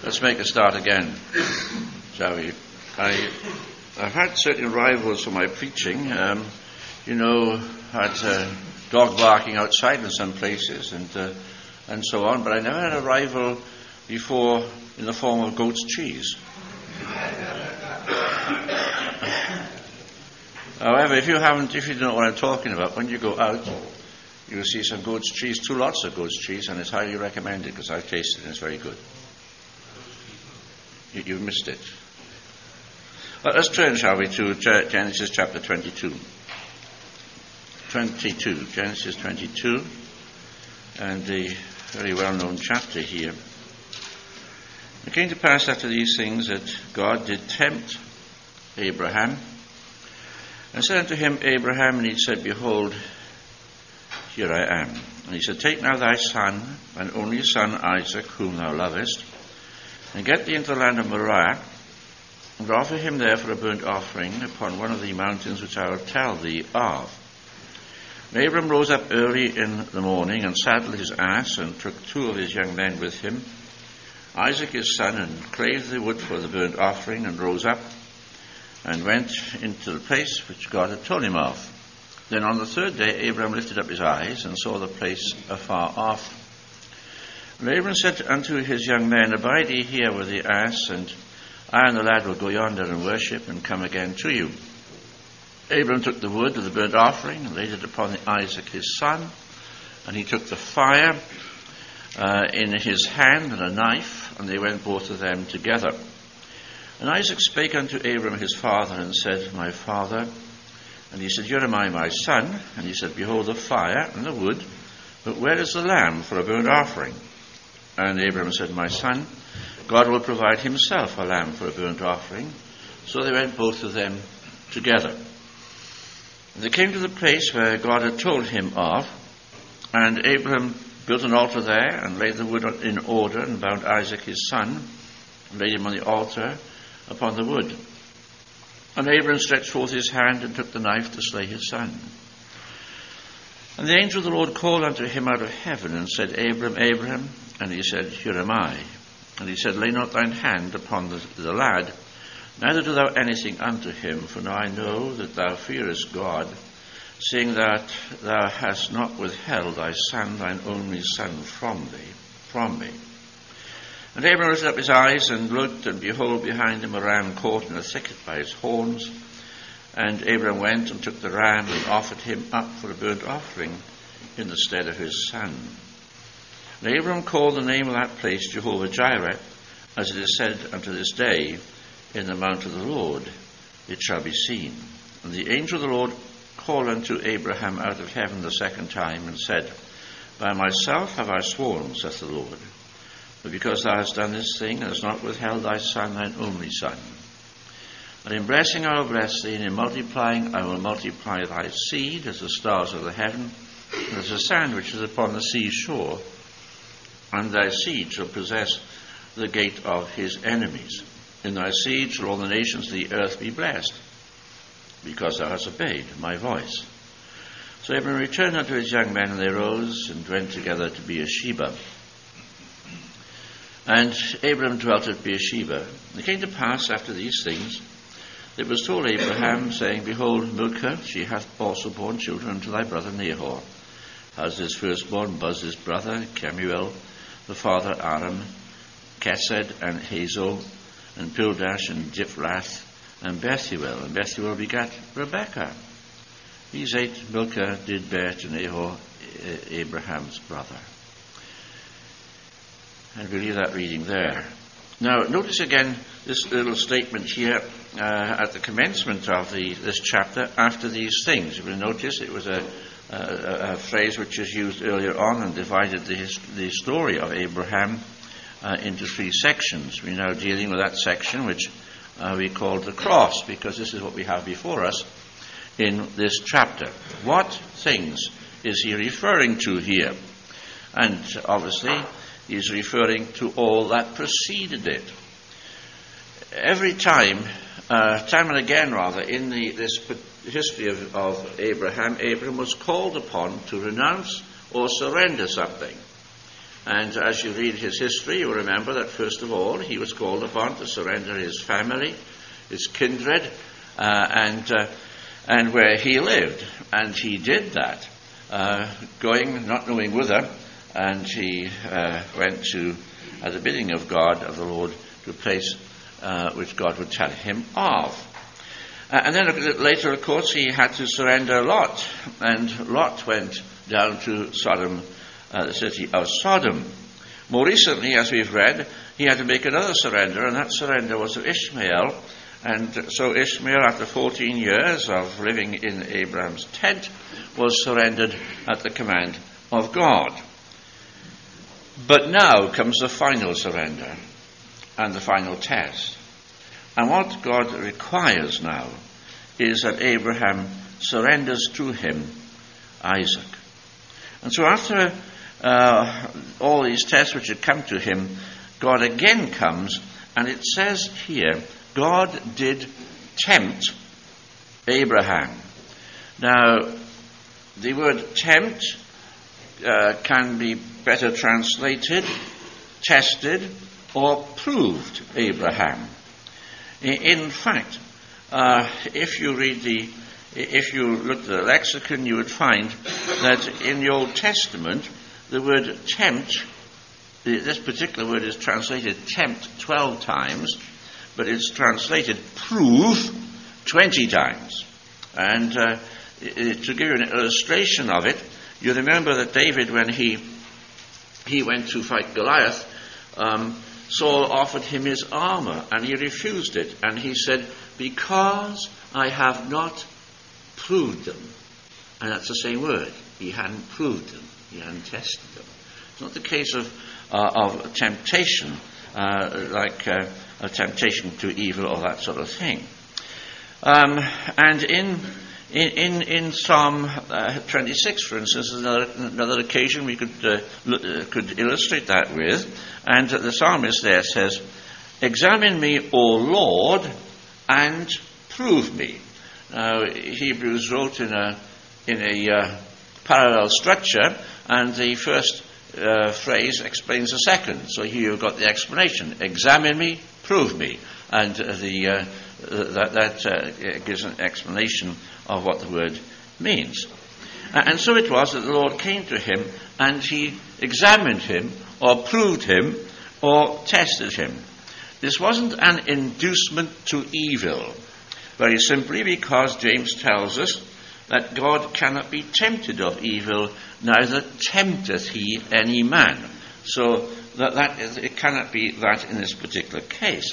Let's make a start again, shall we? I've had certain rivals for my preaching. Had dog barking outside in some places and so on, but I never had a rival before in the form of goat's cheese. However, if you don't know what I'm talking about, when you go out, you will see some goat's cheese, 2 lots of goat's cheese, and it's highly recommended because I've tasted it and it's very good. You missed it. Well, let's turn, shall we, to Genesis chapter 22. Genesis 22, and the very well-known chapter here. It came to pass after these things that God did tempt Abraham, and said unto him, Abraham, and he said, Behold, here I am. And he said, Take now thy son, thine only son Isaac, whom thou lovest, and get thee into the land of Moriah, and offer him there for a burnt offering upon one of the mountains which I will tell thee of. And Abram rose up early in the morning, and saddled his ass, and took 2 of his young men with him, Isaac his son, and clave the wood for the burnt offering, and rose up, and went into the place which God had told him of. Then on the 3rd day Abram lifted up his eyes, and saw the place afar off. And Abram said unto his young men, Abide ye here with the ass, and I and the lad will go yonder and worship, and come again to you. Abram took the wood of the burnt offering, and laid it upon Isaac his son, and he took the fire in his hand, and a knife, and they went both of them together. And Isaac spake unto Abram his father, and said, My father. And he said, Here am I, my son. And he said, Behold the fire and the wood, but where is the lamb for a burnt offering? And Abram said, My son, God will provide himself a lamb for a burnt offering. So they went both of them together. And they came to the place where God had told him of, and Abram built an altar there, and laid the wood in order, and bound Isaac his son, and laid him on the altar upon the wood. And Abram stretched forth his hand, and took the knife to slay his son. And the angel of the Lord called unto him out of heaven, and said, Abram, Abram. And he said, Here am I. And he said, Lay not thine hand upon the lad, neither do thou anything unto him, for now I know that thou fearest God, seeing that thou hast not withheld thy son, thine only son, from me. And Abram lifted up his eyes, and looked, and behold, behind him a ram caught in a thicket by his horns. And Abram went and took the ram, and offered him up for a burnt offering in the stead of his son. And Abram called the name of that place Jehovah-Jireh, as it is said unto this day, In the mount of the Lord it shall be seen. And the angel of the Lord called unto Abraham out of heaven the 2nd time, and said, By myself have I sworn, saith the Lord, but because thou hast done this thing, and hast not withheld thy son, thine only son. And in blessing I will bless thee, and in multiplying I will multiply thy seed as the stars of the heaven, and as the sand which is upon the sea shore. And thy seed shall possess the gate of his enemies. In thy seed shall all the nations of the earth be blessed, because thou hast obeyed my voice. So Abram returned unto his young men, and they rose and went together to Beersheba. And Abram dwelt at Beersheba. And it came to pass after these things, it was told Abraham, saying, Behold, Milcah, she hath also borne children unto thy brother Nahor. As his firstborn, Buz his brother, Kemuel, the father Aram, Chesed, and Hazo, and Pildash, and Diphrath, and Bethuel. And Bethuel begat Rebekah. These 8 Milcah did bear to Nahor, Abraham's brother. And we leave that reading there. Now, notice again this little statement here at the commencement of this chapter, after these things. You will notice it was a phrase which is used earlier on and divided the story of Abraham into 3 sections. We're now dealing with that section which we call the cross, because this is what we have before us in this chapter. What things is he referring to here? And obviously, he's referring to all that preceded it. Every time and again, in this history of Abraham was called upon to renounce or surrender something. And as you read his history, you remember that first of all he was called upon to surrender his family, his kindred, and where he lived. And he did that, going, not knowing whither, and he went to, at the bidding of God, of the Lord, to a place which God would tell him of. And then later, of course, he had to surrender Lot, and Lot went down to Sodom, the city of Sodom. More recently, as we've read, he had to make another surrender, and that surrender was of Ishmael. And so Ishmael, after 14 years of living in Abraham's tent, was surrendered at the command of God. But now comes the final surrender and the final test. And what God requires now is that Abraham surrenders to him Isaac. And so after all these tests which had come to him, God again comes, and it says here, God did tempt Abraham. Now, the word tempt can be better translated, tested, or proved Abraham. In fact, if you look at the lexicon, you would find that in the Old Testament, the word tempt, this particular word is translated tempt 12 times, but it's translated prove 20 times. And to give you an illustration of it, you remember that David, when he went to fight Goliath, Saul offered him his armor, and he refused it. And he said, because I have not proved them. And that's the same word. He hadn't proved them. He hadn't tested them. It's not the case of temptation, like a temptation to evil or that sort of thing. And in Psalm 26, for instance, is another occasion we could illustrate that with. And the psalmist there says, examine me, O Lord, and prove me. Now, Hebrews wrote in a parallel structure, and the first phrase explains the second. So here you've got the explanation. Examine me, prove me. And that gives an explanation of what the word means. And so it was that the Lord came to him, and he examined him, or proved him, or tested him. This wasn't an inducement to evil, very simply because James tells us that God cannot be tempted of evil, neither tempteth he any man. So it cannot be that in this particular case.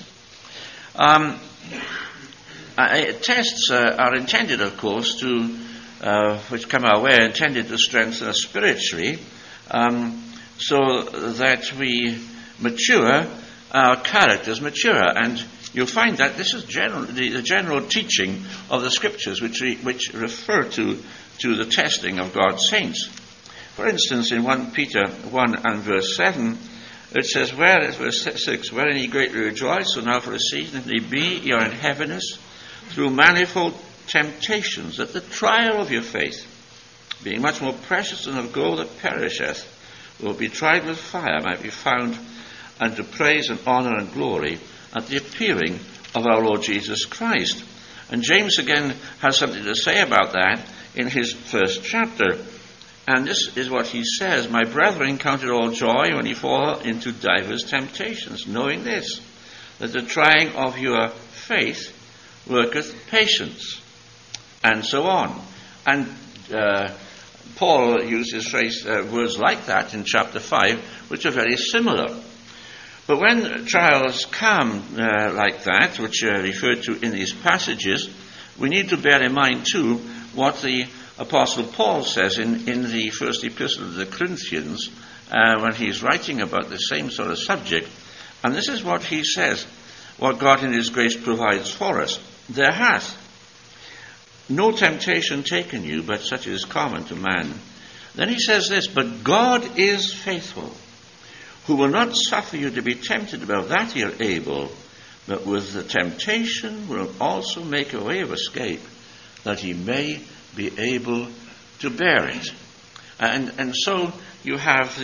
Tests are intended, of course, which come our way, are intended to strengthen us spiritually, so that we mature, our characters mature. And you'll find that this is the general teaching of the Scriptures, which refer to the testing of God's saints. For instance, in 1 Peter 1 and verse 7, it says, verse 6, wherein ye greatly rejoice, so now for a season, if be, ye are in heaviness, through manifold temptations, that the trial of your faith, being much more precious than of gold that perisheth, will be tried with fire, might be found unto praise and honour and glory at the appearing of our Lord Jesus Christ. And James again has something to say about that in his first chapter. And this is what he says, my brethren, count it all joy when ye fall into divers temptations, knowing this, that the trying of your faith worketh patience, and so on. And Paul uses words like that in chapter 5, which are very similar. But when trials come like that, which are referred to in these passages, we need to bear in mind too what the Apostle Paul says in the first epistle to the Corinthians when he's writing about the same sort of subject. And this is what he says, what God in his grace provides for us. There hath no temptation taken you, but such is common to man. Then he says this, but God is faithful, who will not suffer you to be tempted above that ye are able, but with the temptation will also make a way of escape, that ye may be able to bear it. And so you have the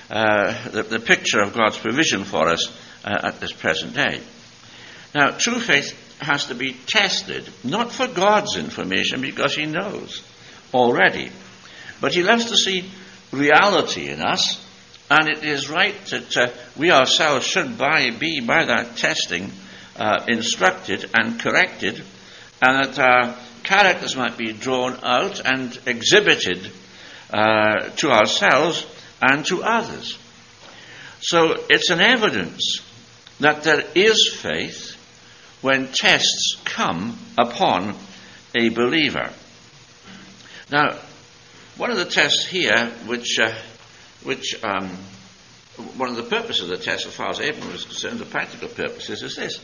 the picture of God's provision for us at this present day. Now, true faith has to be tested, not for God's information, because he knows already, but he loves to see reality in us, and it is right that we ourselves should be by that testing instructed and corrected, and that our characters might be drawn out and exhibited to ourselves and to others. So it's an evidence that there is faith when tests come upon a believer. Now, one of the tests here, one of the purposes of the test, as far as Abraham is concerned, the practical purposes, is this: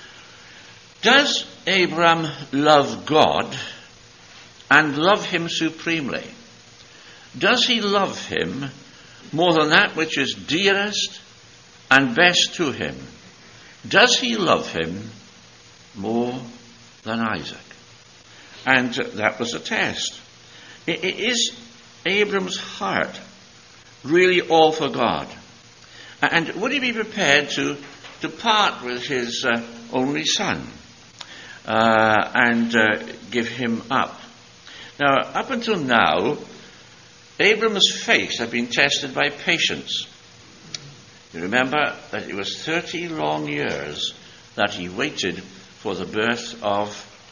does Abraham love God and love him supremely? Does he love him more than that which is dearest and best to him? Does he love him more than Isaac? And that was a test. Is Abram's heart really all for God? And would he be prepared to part with his only son and give him up? Now, up until now, Abram's faith had been tested by patience. You remember that it was 30 long years that he waited for the birth of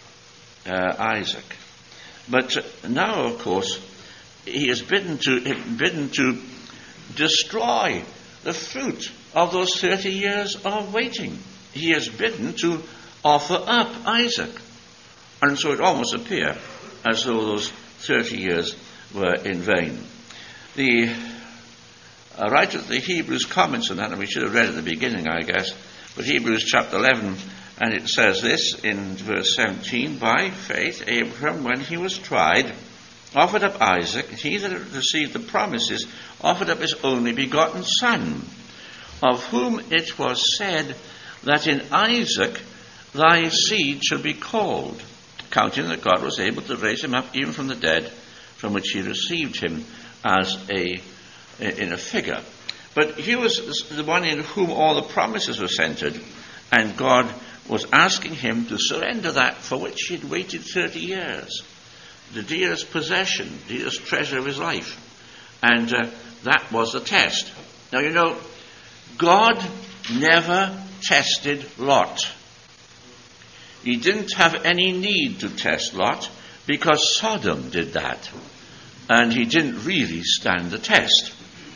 Isaac. But now, of course, he is bidden to destroy the fruit of those 30 years of waiting. He is bidden to offer up Isaac. And so it almost appears as though those 30 years were in vain. The writer of the Hebrews comments on that, and we should have read at the beginning, I guess, but Hebrews chapter 11, and it says this in verse 17: by faith Abraham, when he was tried, offered up Isaac. He that had received the promises offered up his only begotten son, of whom it was said that in Isaac thy seed should be called, counting that God was able to raise him up even from the dead, from which he received him as in a figure. But he was the one in whom all the promises were centered, and God was asking him to surrender that for which he had waited 30 years, the dearest possession, dearest treasure of his life. And that was the test. Now, you know, God never tested Lot. He didn't have any need to test Lot, because Sodom did that, and he didn't really stand the test.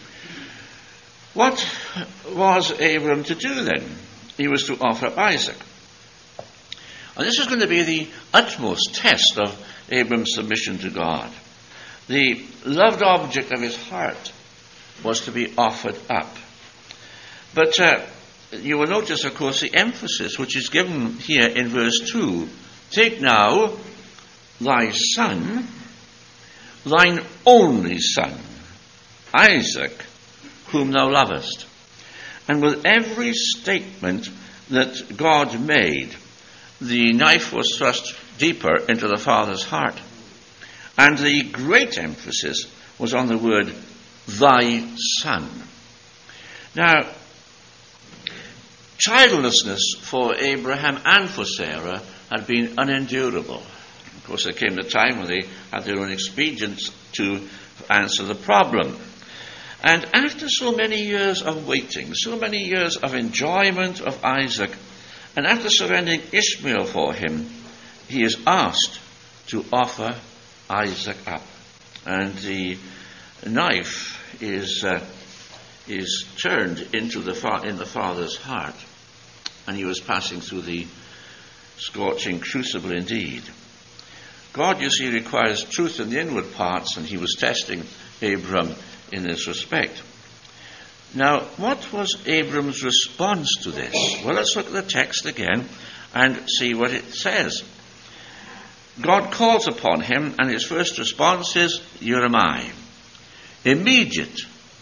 What was Abram to do then? He was to offer up Isaac. And this is going to be the utmost test of Abram's submission to God. The loved object of his heart was to be offered up. But you will notice, of course, the emphasis which is given here in verse 2. Take now thy son, thine only son, Isaac, whom thou lovest. And with every statement that God made, the knife was thrust deeper into the father's heart. And the great emphasis was on the word, thy son. Now, childlessness for Abraham and for Sarah had been unendurable. Of course, there came a time when they had their own expedients to answer the problem. And after so many years of waiting, so many years of enjoyment of Isaac, and after surrendering Ishmael for him, he is asked to offer Isaac up. And the knife is turned into in the father's heart, and he was passing through the scorching crucible indeed. God, you see, requires truth in the inward parts, and he was testing Abram in this respect. Now, what was Abram's response to this? Well, let's look at the text again and see what it says. God calls upon him, and his first response is, here am I. Immediate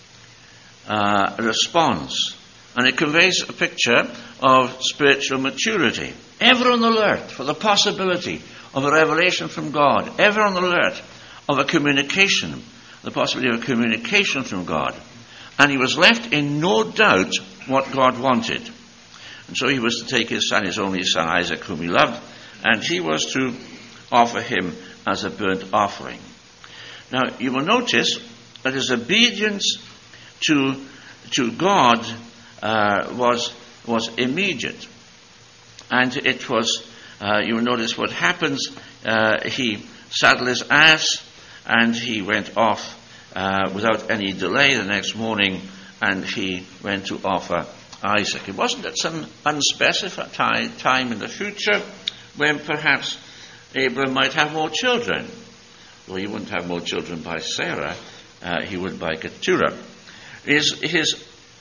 response. And it conveys a picture of spiritual maturity. Ever on the alert for the possibility of a revelation from God. Ever on the alert of a communication, the possibility of a communication from God. And he was left in no doubt what God wanted. And so he was to take his son, his only son Isaac, whom he loved, and he was to offer him as a burnt offering. Now, you will notice that his obedience to God was immediate. And it was, you will notice what happens, he saddled his ass and he went off without any delay the next morning, and he went to offer Isaac. It wasn't at some unspecified time in the future when perhaps Abraham might have more children. Well, he wouldn't have more children by Sarah, he would by Keturah. His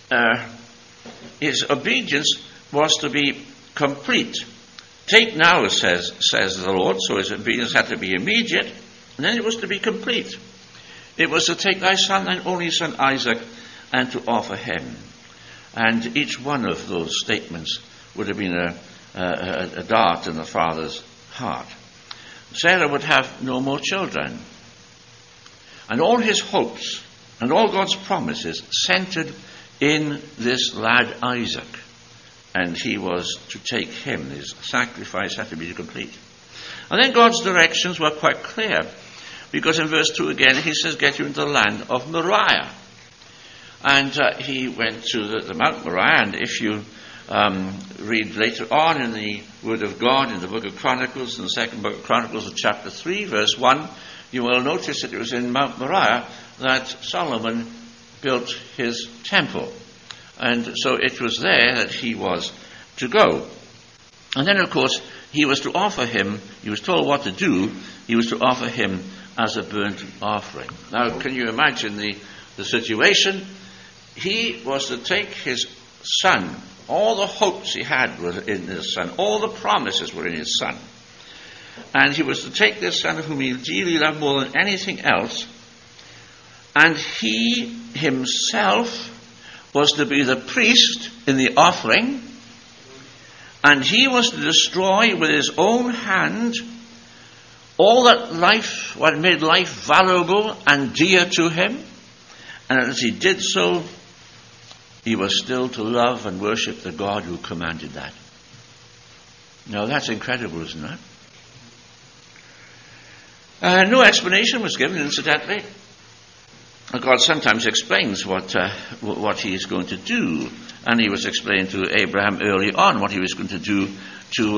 obedience was to be complete. Take now, says the Lord, so his obedience had to be immediate, and then it was to be complete. It was to take thy son, thine only son Isaac, and to offer him. And each one of those statements would have been a dart in the father's heart. Sarah would have no more children. And all his hopes and all God's promises centered in this lad Isaac. And he was to take him. His sacrifice had to be complete. And then God's directions were quite clear. Because in verse 2 again, he says, get you into the land of Moriah. And he went to the Mount Moriah. And if you read later on in the Word of God, in the book of Chronicles, in the second book of Chronicles of chapter 3, verse 1, you will notice that it was in Mount Moriah that Solomon built his temple. And so it was there that he was to go. And then, of course, he was to offer him, he was told what to do, he was to offer him as a burnt offering. Now, can you imagine the situation? He was to take his son. All the hopes he had were in his son. All the promises were in his son. And he was to take this son whom he dearly loved more than anything else, and he himself was to be the priest in the offering, and he was to destroy with his own hand all that life, what made life valuable and dear to him. And as he did so, he was still to love and worship the God who commanded that. Now that's incredible, isn't it? No explanation was given, incidentally. God sometimes explains what he is going to do, and he was explained to Abraham early on what he was going to do to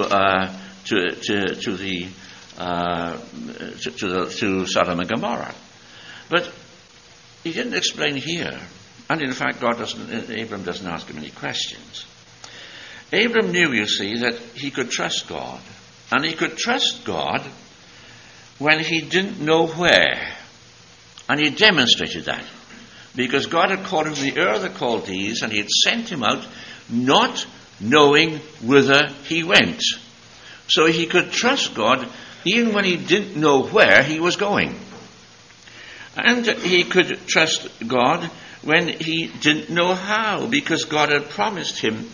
Sodom and Gomorrah. But he didn't explain here, and in fact, Abraham doesn't ask him any questions. Abraham knew, you see, that he could trust God, and he could trust God when he didn't know where. And he demonstrated that. Because God had called him to the Ur of the Chaldees, and he had sent him out not knowing whither he went. So he could trust God even when he didn't know where he was going. And he could trust God when he didn't know how, because God had promised him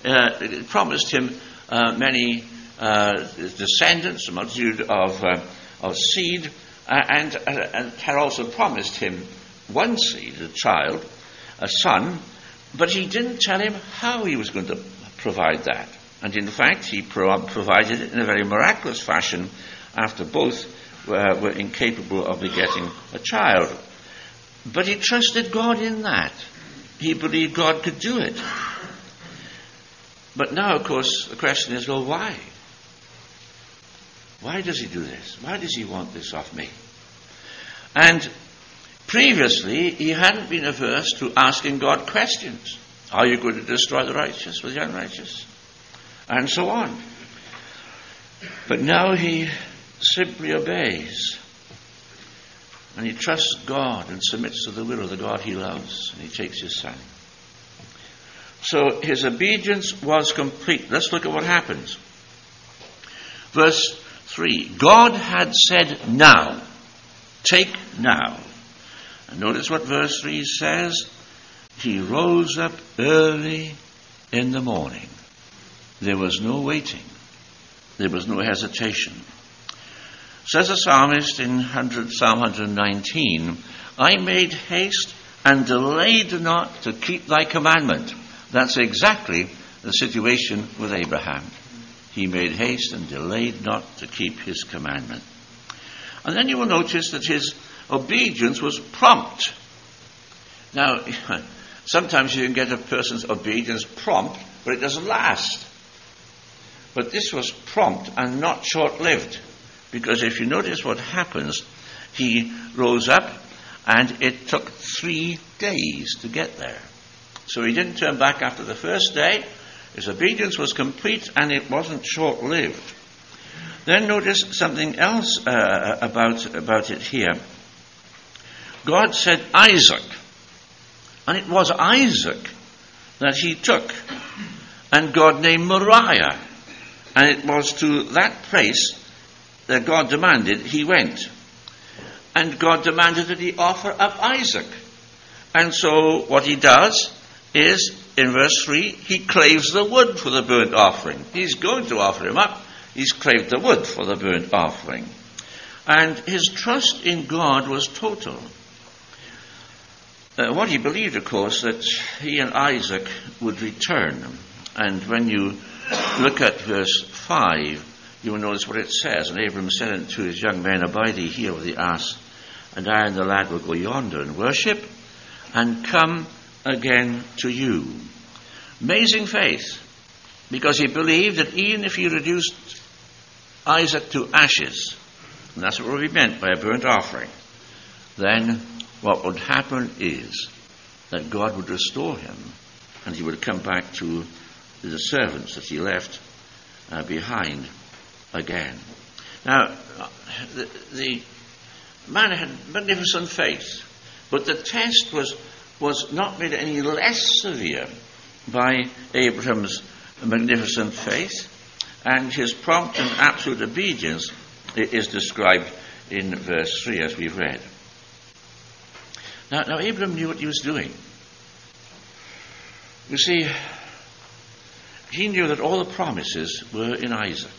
many descendants, a multitude of seed, and had also promised him one seed, a child, a son, but he didn't tell him how he was going to provide that. And in fact, he provided it in a very miraculous fashion after both were incapable of begetting a child. But he trusted God in that. He believed God could do it. But now, of course, the question is, well, why? Why does he do this? Why does he want this of me? And previously, he hadn't been averse to asking God questions. Are you going to destroy the righteous with the unrighteous? And so on. But now he simply obeys. And he trusts God and submits to the will of the God he loves. And he takes his son. So his obedience was complete. Let's look at what happens. Verse 3. God had said, now. Take now. And notice what verse 3 says. He rose up early in the morning. There was no waiting. There was no hesitation. Says the psalmist in Psalm 119, I made haste and delayed not to keep thy commandment. That's exactly the situation with Abraham. He made haste and delayed not to keep his commandment. And then you will notice that his obedience was prompt. Now, sometimes you can get a person's obedience prompt, but it doesn't last. But this was prompt and not short-lived. Because if you notice what happens, he rose up and it took 3 days to get there. So he didn't turn back after the first day. His obedience was complete and it wasn't short-lived. Then notice something else about it here. God said Isaac, and it was Isaac that he took. And God named Moriah, and it was to that place that God demanded he went. And God demanded that he offer up Isaac. And so what he does is, in verse 3, he claves the wood for the burnt offering. He's going to offer him up. He's claved the wood for the burnt offering. And his trust in God was total. What he believed, of course, that he and Isaac would return. And when you look at verse 5, you will notice what it says. And Abram said unto his young men, Abide ye here with the ass, and I and the lad will go yonder and worship, and come again to you. Amazing faith, because he believed that even if he reduced Isaac to ashes, and that's what we meant by a burnt offering, then what would happen is that God would restore him, and he would come back to the servants that he left behind again. Now, the man had magnificent faith, but the test was not made any less severe by Abraham's magnificent faith, and his prompt and absolute obedience is described in verse 3 as we've read. Now Abraham knew what he was doing. You see, he knew that all the promises were in Isaac.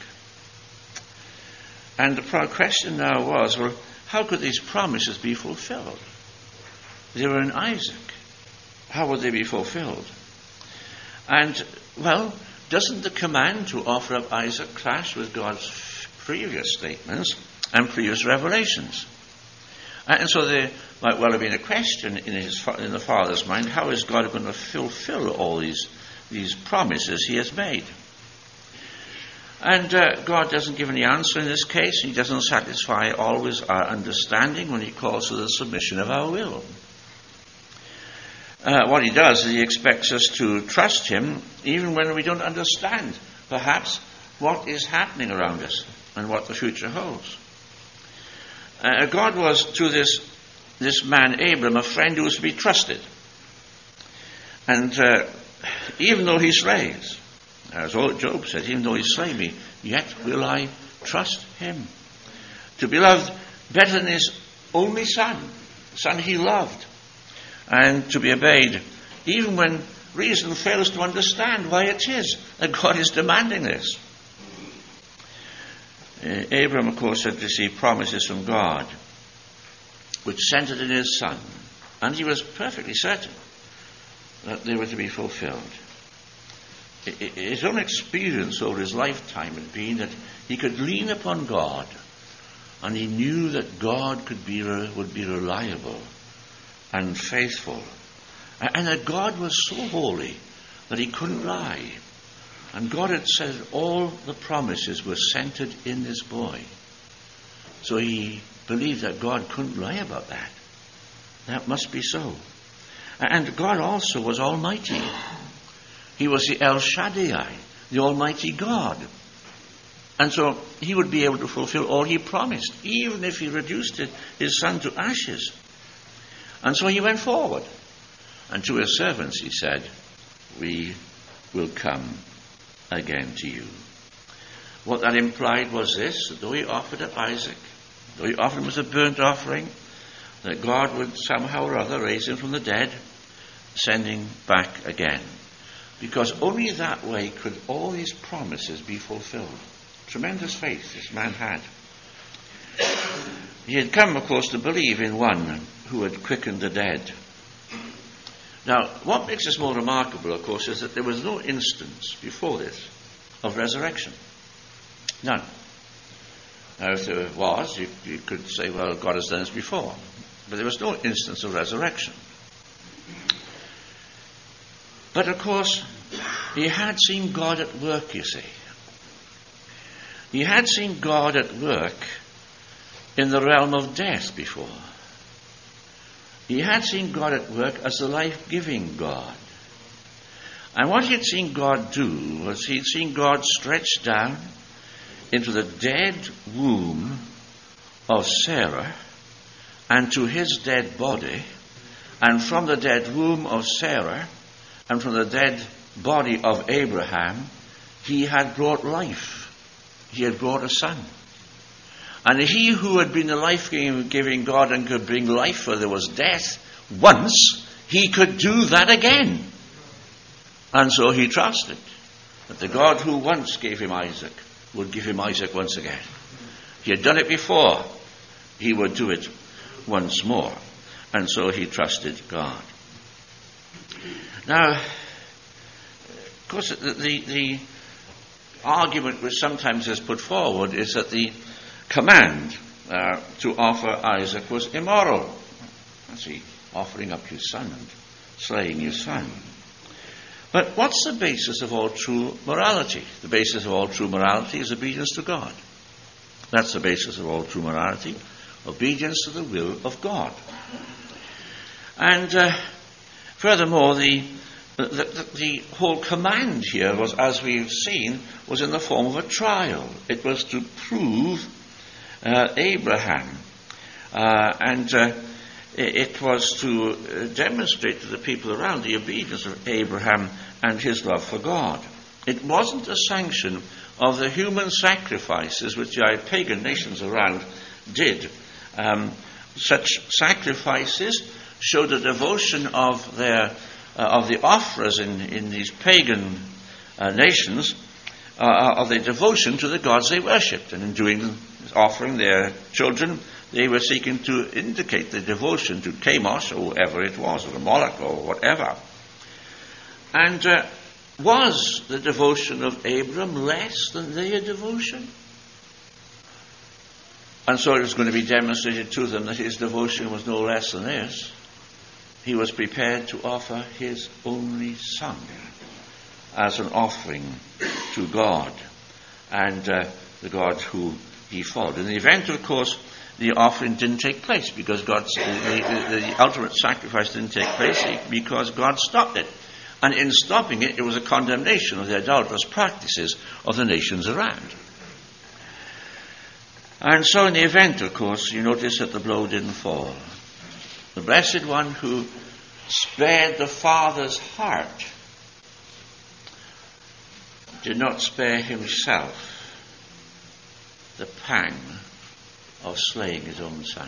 And the question now was, well, how could these promises be fulfilled? They were in Isaac. How would they be fulfilled? And, well, doesn't the command to offer up Isaac clash with God's previous statements and previous revelations? And so there might well have been a question in the father's mind, how is God going to fulfill all these promises he has made? And God doesn't give any answer in this case. He doesn't satisfy always our understanding when he calls for the submission of our will. What he does is he expects us to trust him even when we don't understand, perhaps, what is happening around us and what the future holds. God was to this man Abram a friend who was to be trusted. And even though he slays, as Job said, even though he slay me, yet will I trust him. To be loved better than his only son, the son he loved. And to be obeyed, even when reason fails to understand why it is that God is demanding this. Abram, of course, had received promises from God, which centered in his son. And he was perfectly certain that they were to be fulfilled. His own experience over his lifetime had been that he could lean upon God, and he knew that God would be reliable and faithful, and that God was so holy that he couldn't lie. And God had said all the promises were centered in this boy. So he believed that God couldn't lie about that. That must be so. And God also was almighty. He was the El Shaddai, the Almighty God. And so he would be able to fulfill all he promised, even if he reduced his son to ashes. And so he went forward. And to his servants he said, we will come again to you. What that implied was this, that though he offered up Isaac, though he offered him as a burnt offering, that God would somehow or other raise him from the dead, send him back again. Because only that way could all these promises be fulfilled. Tremendous faith this man had. He had come, of course, to believe in one who had quickened the dead. Now, what makes this more remarkable, of course, is that there was no instance before this of resurrection. None. Now, if there was, you could say, well, God has done this before. But there was no instance of resurrection. But, of course, he had seen God at work, you see. He had seen God at work in the realm of death before. He had seen God at work as the life-giving God. And what he had seen God do was he had seen God stretch down into the dead womb of Sarah and to his dead body, and from the dead womb of Sarah and from the dead body of Abraham, he had brought life. He had brought a son. And he who had been the life-giving God and could bring life where there was death once, he could do that again. And so he trusted that the God who once gave him Isaac would give him Isaac once again. He had done it before. He would do it once more. And so he trusted God. Now, of course, the argument which sometimes is put forward is that the command to offer Isaac was immoral. That's he offering up his son and slaying his son. But what's the basis of all true morality? The basis of all true morality is obedience to God. That's the basis of all true morality, obedience to the will of God. And furthermore, the whole command here was, as we've seen, was in the form of a trial. It was to prove Abraham. It was to demonstrate to the people around the obedience of Abraham and his love for God. It wasn't a sanction of the human sacrifices which the pagan nations around did. Such sacrifices showed the devotion of the offerers in these pagan nations, of their devotion to the gods they worshipped. And in offering their children, they were seeking to indicate the devotion to Chemosh, or whoever it was, or Moloch, or whatever. And was the devotion of Abram less than their devotion? And so it was going to be demonstrated to them that his devotion was no less than theirs. He was prepared to offer his only son as an offering to God, and the God who he followed. In the event, of course, the offering didn't take place because the ultimate sacrifice didn't take place because God stopped it. And in stopping it, it was a condemnation of the idolatrous practices of the nations around. And so in the event, of course, you notice that the blow didn't fall. The Blessed One who spared the Father's heart did not spare himself the pang of slaying his own son.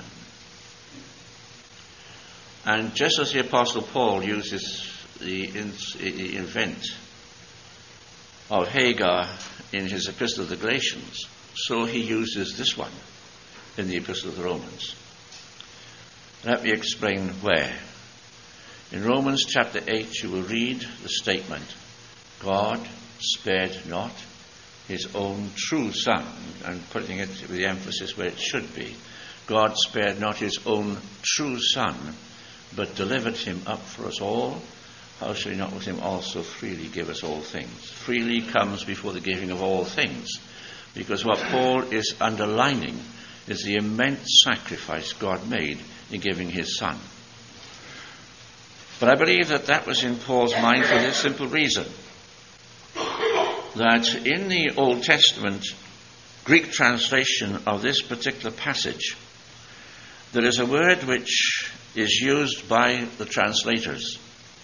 And just as the Apostle Paul uses the event of Hagar in his Epistle to the Galatians, so he uses this one in the Epistle to the Romans. Let me explain where. In Romans chapter 8, you will read the statement, God spared not his own true son, and putting it with the emphasis where it should be. God spared not his own true son, but delivered him up for us all. How shall he not with him also freely give us all things? Freely comes before the giving of all things, because what Paul is underlining is the immense sacrifice God made in giving his son. But I believe that was in Paul's mind for this simple reason, that in the Old Testament Greek translation of this particular passage, there is a word which is used by the translators,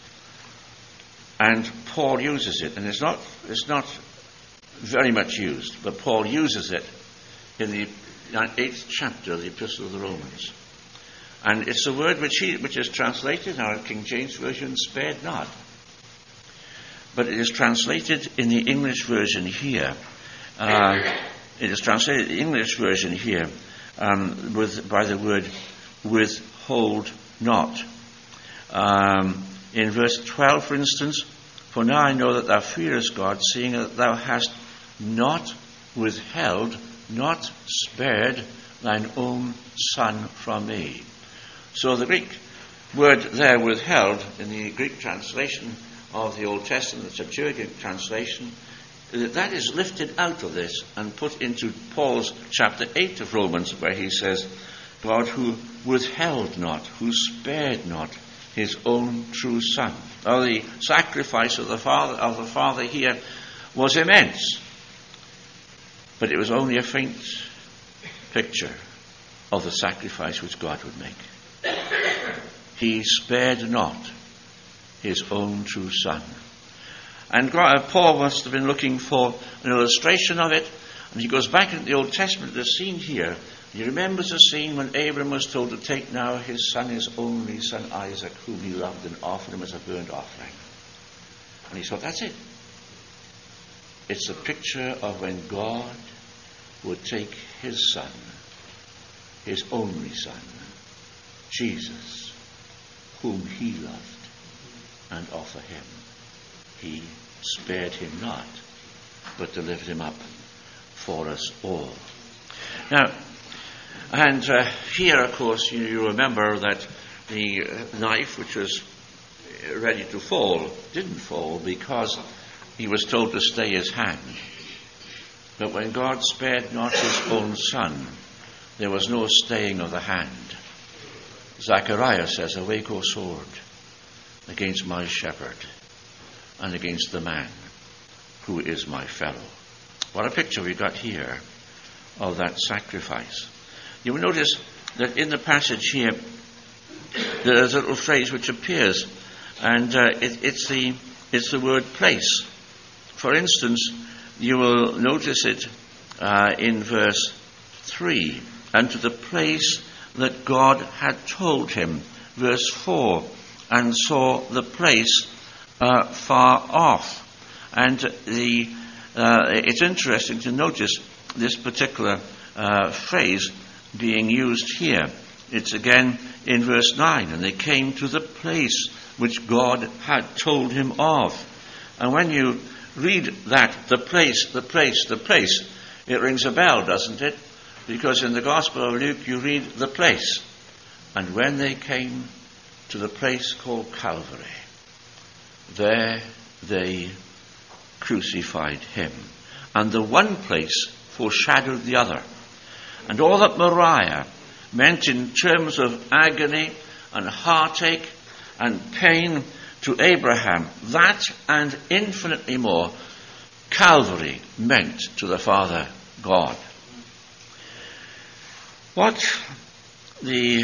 and Paul uses it, and it's not very much used, but Paul uses it in the 8th chapter of the Epistle of the Romans. And it's a word which is translated in our King James Version, spared not. But it is translated in the English version here. By the word withhold not. in verse 12, for instance, for now I know that thou fearest God, seeing that thou hast not withheld, not spared thine own son from me. So the Greek word there, withheld, in the Greek translation of the Old Testament, the Septuagint translation, that is lifted out of this and put into Paul's chapter 8 of Romans, where he says, God who withheld not, who spared not his own true son. Now the sacrifice of the Father here was immense, but it was only a faint picture of the sacrifice which God would make. He spared not his own true son. And Paul must have been looking for an illustration of it, and he goes back into the Old Testament, the scene here. He remembers the scene when Abram was told to take now his son, his only son Isaac, whom he loved, and offer him as a burnt offering. And he thought, that's it. It's a picture of when God would take his son, his only son, Jesus, whom he loved, and offer him. He spared him not, but delivered him up for us all. Now, and here, of course, you remember that the knife, which was ready to fall, didn't fall because he was told to stay his hand. But when God spared not his own son, there was no staying of the hand. Zechariah says, awake, O sword, against my shepherd, and against the man who is my fellow. What a picture we've got here of that sacrifice. You will notice that in the passage here, there's a little phrase which appears, and it's the word place. For instance, you will notice it in verse 3, and to the place that God had told him. Verse 4, and saw the place far off. And it's interesting to notice this particular phrase being used here. It's again in verse 9, and they came to the place which God had told him of. And when you read that, the place, it rings a bell, doesn't it? Because in the Gospel of Luke you read the place. And when they came to the place called Calvary, there they crucified him. And the one place foreshadowed the other. And all that Moriah meant in terms of agony and heartache and pain to Abraham, that and infinitely more, Calvary meant to the Father God. What the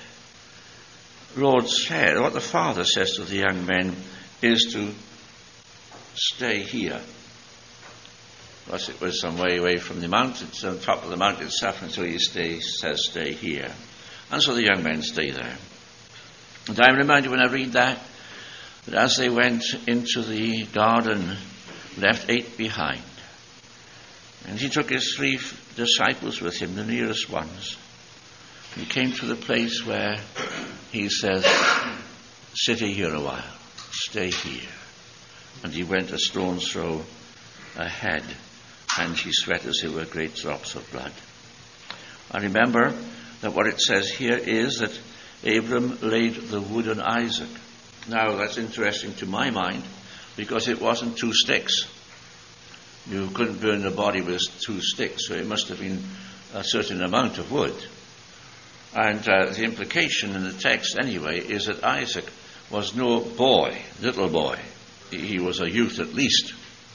Lord said, what the Father says to the young men, is to stay here. Because it was some way away from the mountains, on top of the mountain itself, and so he says, stay here. And so the young men stay there. And I'm reminded when I read that as they went into the garden, left 8 behind. And he took his 3 disciples with him, the nearest ones. He came to the place where he says, sit here a while, stay here. And he went a stone's throw ahead, and he sweat as it were great drops of blood. I remember that what it says here is that Abram laid the wood on Isaac. Now that's interesting to my mind, because it wasn't 2 sticks. You couldn't burn the body with 2 sticks, so it must have been a certain amount of wood. And the implication in the text anyway is that Isaac was no boy, little boy. He was a youth at least.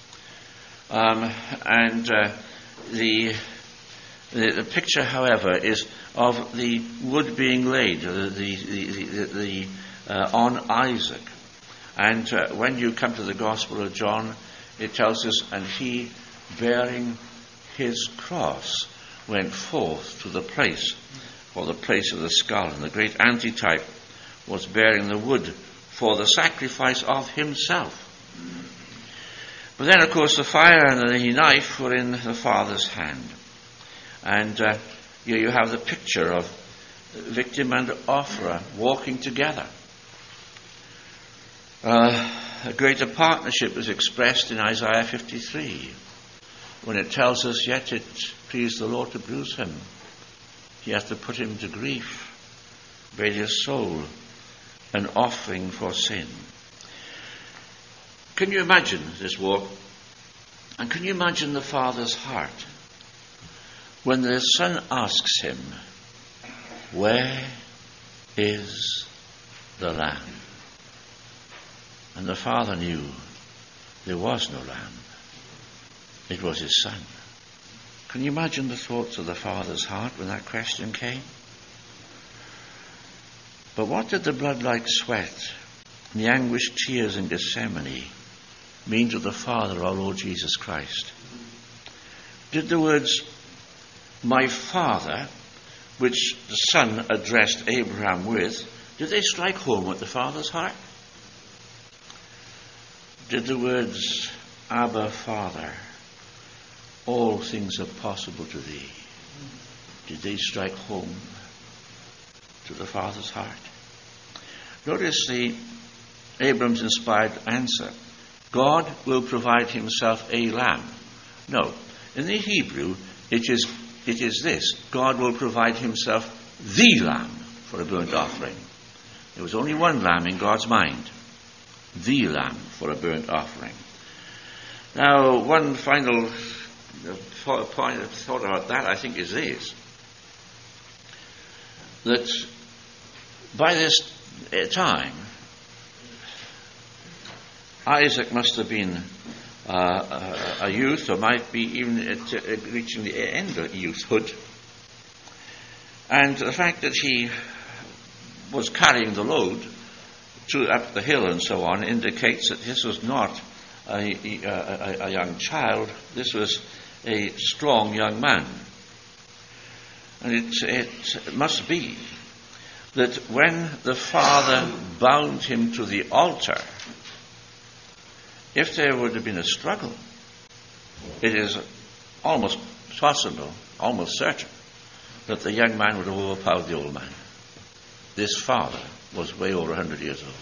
The picture, however, is of the wood being laid on Isaac. And when you come to the Gospel of John, it tells us, and he, bearing his cross, went forth to the place, or the place of the skull. And the great antitype was bearing the wood for the sacrifice of himself. But then, of course, the fire and the knife were in the Father's hand. And here you have the picture of victim and offerer walking together. A greater partnership is expressed in Isaiah 53 when it tells us, yet it pleased the Lord to bruise him. He has to put him to grief, made his soul an offering for sin. Can you imagine this walk? And can you imagine the Father's heart when the Son asks him, where is the Lamb? And the Father knew there was no Lamb. It was his Son. Can you imagine the thoughts of the Father's heart when that question came? But what did the blood-like sweat and the anguished tears in Gethsemane mean to the Father, our Lord Jesus Christ? Did the words, my Father, which the Son addressed Abraham with, did they strike home at the Father's heart? Did the words, Abba, Father, all things are possible to thee, did they strike home to the Father's heart? Notice Abram's inspired answer. God will provide himself a lamb. No, in the Hebrew it is this. God will provide himself the lamb for a burnt offering. There was only one lamb in God's mind. The lamb for a burnt offering. Now, one final point of thought about that, I think, is this. That by this time, Isaac must have been a youth, or might be even reaching the end of youthhood. And the fact that he was carrying the load up the hill and so on indicates that this was not a young child. This was a strong young man. And it must be that when the Father bound him to the altar, if there would have been a struggle, it is almost possible, almost certain, that the young man would have overpowered the old man. This father was way over 100 years old.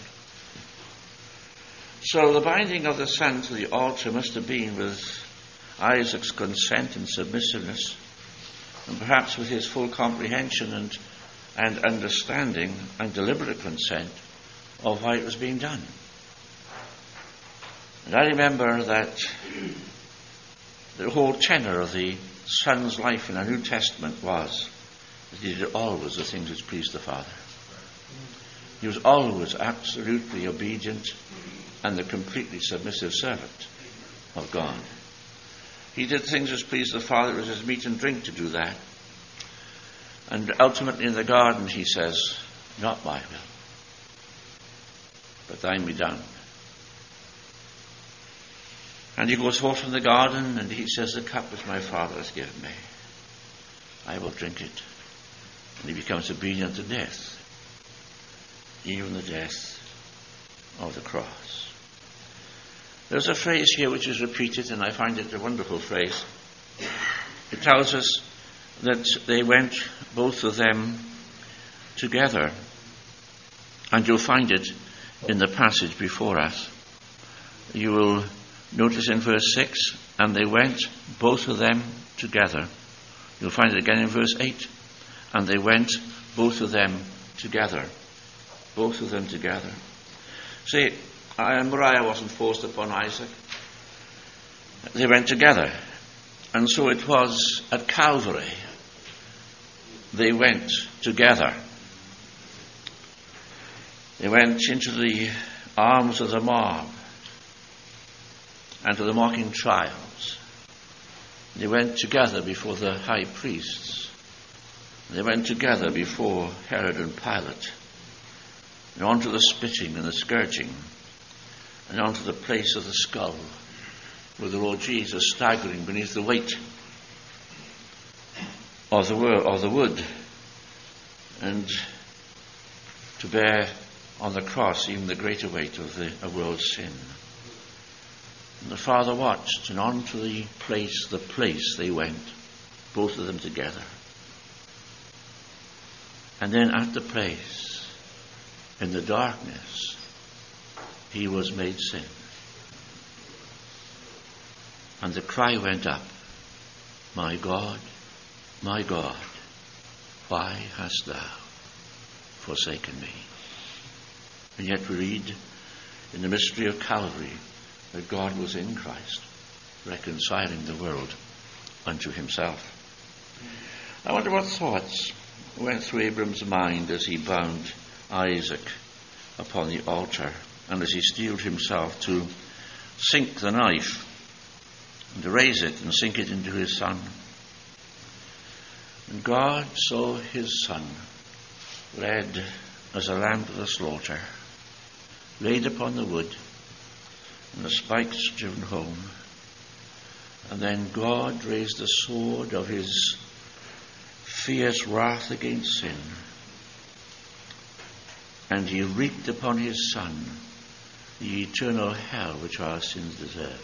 So the binding of the Son to the altar must have been with Isaac's consent and submissiveness, and perhaps with his full comprehension and understanding and deliberate consent of why it was being done. And I remember that the whole tenor of the Son's life in the New Testament was that he did always the things which pleased the Father. He was always absolutely obedient and the completely submissive servant of God. He did things which pleased the Father. It was his meat and drink to do that. And ultimately in the garden he says, not my will, but thine be done. And he goes forth from the garden and he says, the cup which my Father has given me, I will drink it. And he becomes obedient to death, even the death of the cross. There's a phrase here which is repeated, and I find it a wonderful phrase. It tells us that they went, both of them, together. And you'll find it in the passage before us. You will notice in verse 6, and they went, both of them, together. You'll find it again in verse 8. And they went, both of them, together. Both of them together. See, Moriah wasn't forced upon Isaac. They went together. And so it was at Calvary. They went together. They went into the arms of the mob and to the mocking trials. They went together before the high priests. They went together before Herod and Pilate, and on to the spitting and the scourging, and on to the place of the skull, where the Lord Jesus staggering beneath the weight of the wood, and to bear on the cross even the greater weight of the world's sin. And the Father watched, and on to the place they went, both of them together. And then at the place, in the darkness, he was made sin. And the cry went up, my God, why hast thou forsaken me? And yet we read in the mystery of Calvary that God was in Christ, reconciling the world unto himself. I wonder what thoughts went through Abram's mind as he bound Isaac upon the altar, and as he steeled himself to sink the knife and to raise it and sink it into his son. And God saw his son led as a lamb to the slaughter, laid upon the wood, and the spikes driven home. And then God raised the sword of his fierce wrath against sin, and he wreaked upon his son the eternal hell which our sins deserved.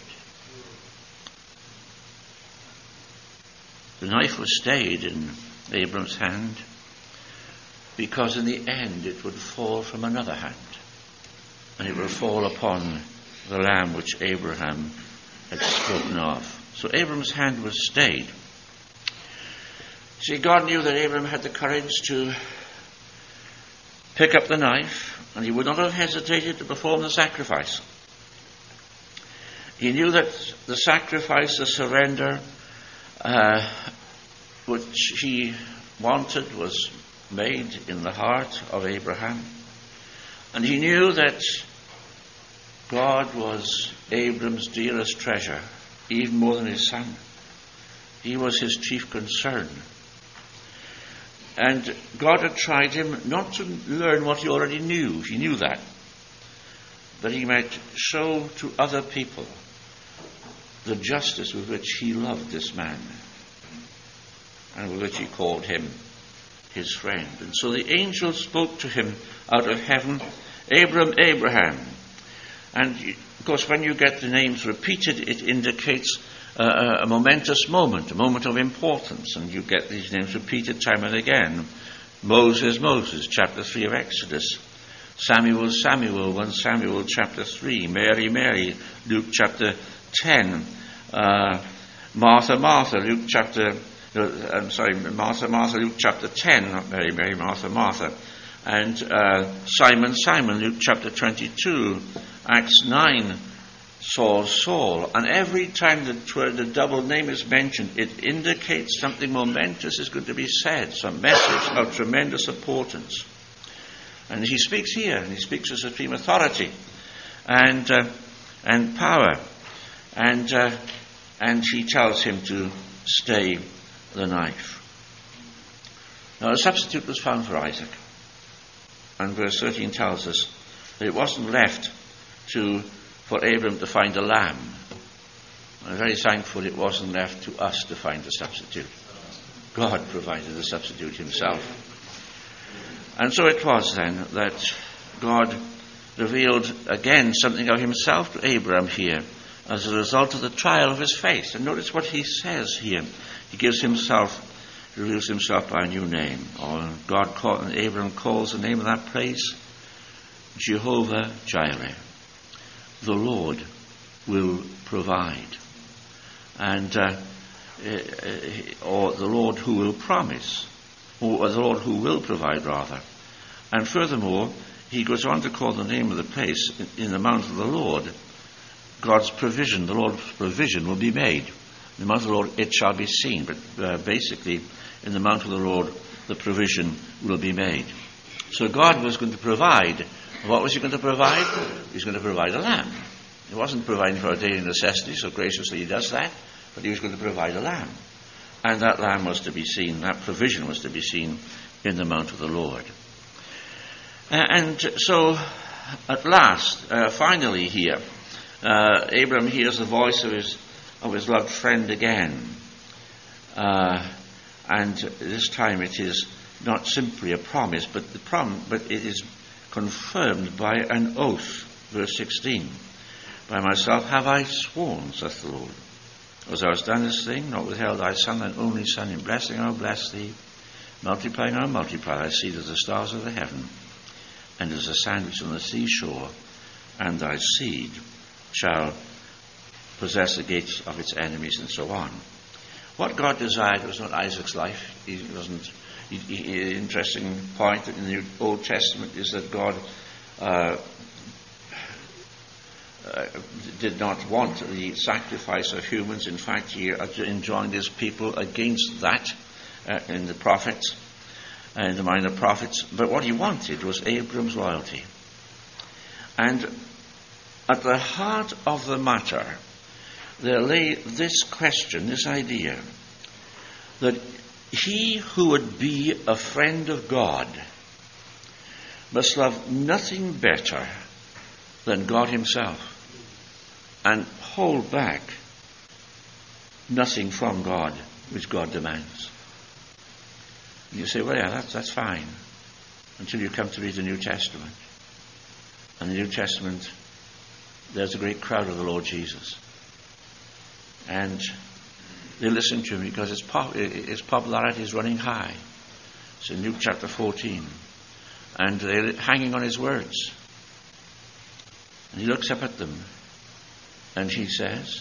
The knife was stayed in Abram's hand because in the end it would fall from another hand, and it would fall upon the lamb which Abraham had spoken of. So Abram's hand was stayed. See, God knew that Abram had the courage to pick up the knife, and he would not have hesitated to perform the sacrifice. He knew that the sacrifice, the surrender, which he wanted was made in the heart of Abraham. And he knew that God was Abram's dearest treasure, even more than his son. He was his chief concern. And God had tried him not to learn what he already knew. He knew that. But he might show to other people the justice with which he loved this man, and with which he called him his friend. And so the angel spoke to him out of heaven, Abram, Abraham. And of course, when you get the names repeated, it indicates a momentous moment, a moment of importance. And you get these names repeated time and again. Moses, chapter 3 of Exodus. Samuel, 1 Samuel chapter 3. Mary, Luke chapter 10. Martha, Luke chapter... Martha, Luke chapter 10, not Mary, Martha. And Simon, Luke chapter 22. Acts 9, Saul. And every time the double name is mentioned, it indicates something momentous is going to be said, some message of tremendous importance. And he speaks here, and he speaks with supreme authority and power. And he tells him to stay the knife. Now, a substitute was found for Isaac. And verse 13 tells us that it wasn't left for Abram to find a lamb. I'm very thankful it wasn't left to us to find a substitute. God provided the substitute himself. And so it was then that God revealed again something of himself to Abram here as a result of the trial of his faith. And notice what he says here. He reveals himself by a new name. Abram calls the name of that place Jehovah Jireh. The Lord will provide. And or the Lord who will promise, or the Lord who will provide rather. And furthermore, he goes on to call the name of the place in the mount of the Lord, God's provision. The Lord's provision will be made. In the mount of the Lord it shall be seen. But basically, in the mount of the Lord, the provision will be made. So God was going to provide. What was he going to provide? He's going to provide a lamb. He wasn't providing for a daily necessity, so graciously he does that, but he was going to provide a lamb. And that lamb was to be seen, that provision was to be seen in the mount of the Lord. And so, at last, finally here, Abram hears the voice of his loved friend again. And this time it is not simply a promise, but it is confirmed by an oath. Verse 16. By myself have I sworn, saith the Lord. As thou hast done this thing, not withheld thy son, thine only son, in blessing I will bless thee, multiplying I will multiply thy seed as the stars of the heaven, and as the sand which is on the seashore. and thy seed shall possess the gates of its enemies, and so on. What God desired was not Isaac's life. Interesting point in the Old Testament is that God did not want the sacrifice of humans. In fact, he enjoined his people against that in the prophets, in the minor prophets. But what he wanted was Abram's loyalty. And at the heart of the matter, there lay this question, this idea, that he who would be a friend of God must love nothing better than God himself, and hold back nothing from God which God demands. And you say, well, yeah, that's fine, until you come to read the New Testament. And the New Testament, there's a great crowd of the Lord Jesus. And they listen to him because his popularity is running high. It's in Luke chapter 14. And they're hanging on his words. And he looks up at them and he says,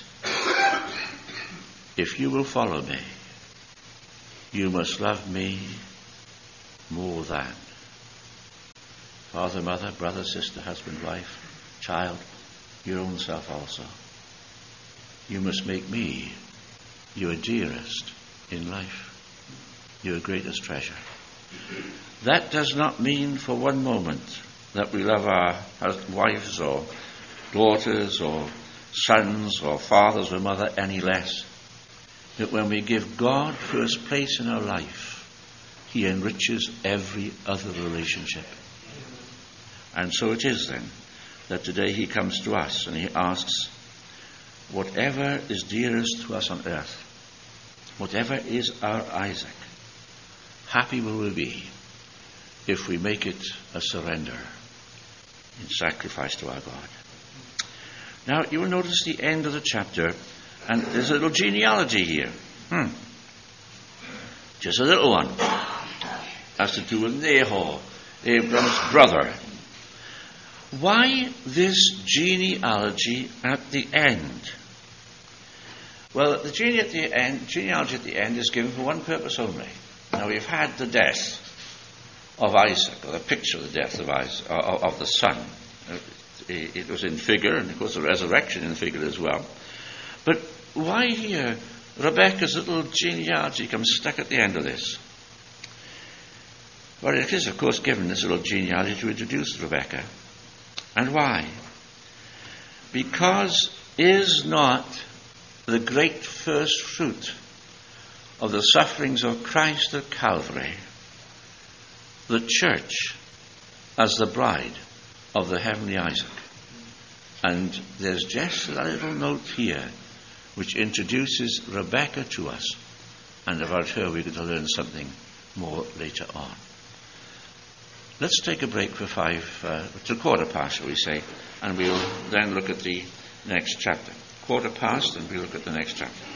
if you will follow me, you must love me more than father, mother, brother, sister, husband, wife, child, your own self also. You must make me your dearest in life, your greatest treasure. That does not mean for one moment that we love our wives or daughters or sons or fathers or mother any less. But when we give God first place in our life, he enriches every other relationship. And so it is then that today he comes to us and he asks, whatever is dearest to us on earth, whatever is our Isaac, happy will we be if we make it a surrender in sacrifice to our God. Now, you will notice the end of the chapter, and there's a little genealogy here. Just a little one. Has to do with Nahor, Abram's brother. Why this genealogy at the end? Well, the genealogy at the end is given for one purpose only. Now, we've had the death of Isaac, or the picture of the death of Isaac, of the son. It was in figure, and of course the resurrection in figure as well. But why here Rebecca's little genealogy comes stuck at the end of this? Well, it is, of course, given this little genealogy to introduce Rebecca. And why? Because is not the great first fruit of the sufferings of Christ at Calvary the church as the bride of the heavenly Isaac? And there's just a little note here which introduces Rebecca to us, and about her we're going to learn something more later on. Let's take a break for it's a quarter past, shall we say, and we'll then look at the next chapter. Quarter past, and we'll look at the next chapter.